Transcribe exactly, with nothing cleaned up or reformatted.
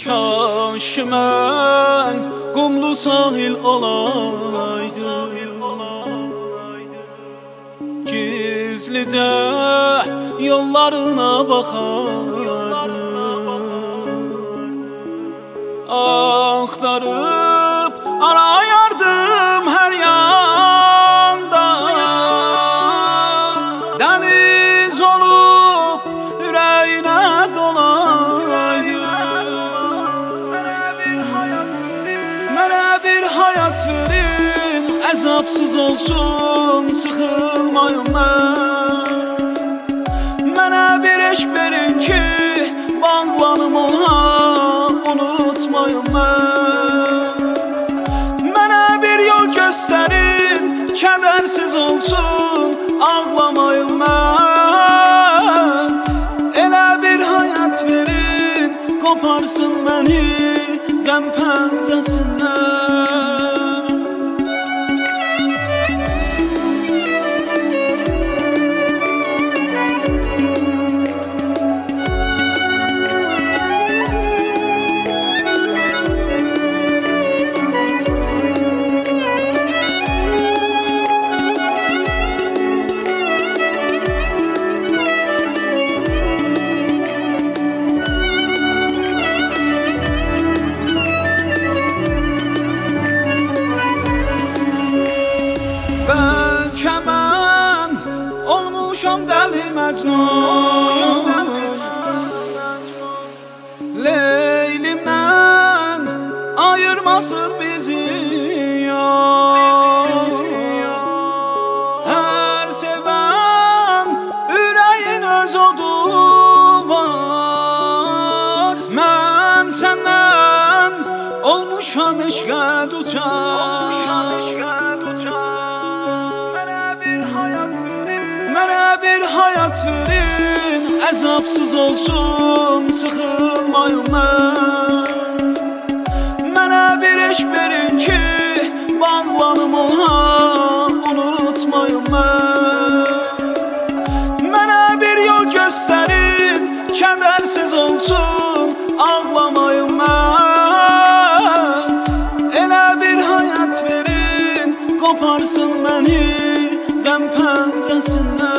Kaş mən qumlu sahil olaydım, gizlicə yollarına baxardım, axtarıb arayardım hər yanda, dəniz olub ürəyinə dolaydım. Mənə bir hayat verin, əzabsız olsun, sıxılmayım mən. Mənə bir eşq verin ki, bağlanım ona, unutmayım mən. Mənə bir yol göstərin, kədərsiz olsun, ağlamayım mən. Elə bir hayat verin, qoparsın məni qəm pəncəsindən. Bəlkə mən olmuşam dəli Məcnun, Leylimdən ayırmasın bizi yar. Hər sevən ürəyin öz odu var. Mən səndən olmuşam eşqə duçar. Mənə bir hayat verin, əzabsız olsun, sıxılmayım mən. Mənə bir eşq verin ki, bağlanım ona, unutmayım mən. Mənə bir yol göstərin, kədərsiz olsun, ağlamayım mən. Elə bir hayat verin, qoparsın məni qəm pəncəsindən.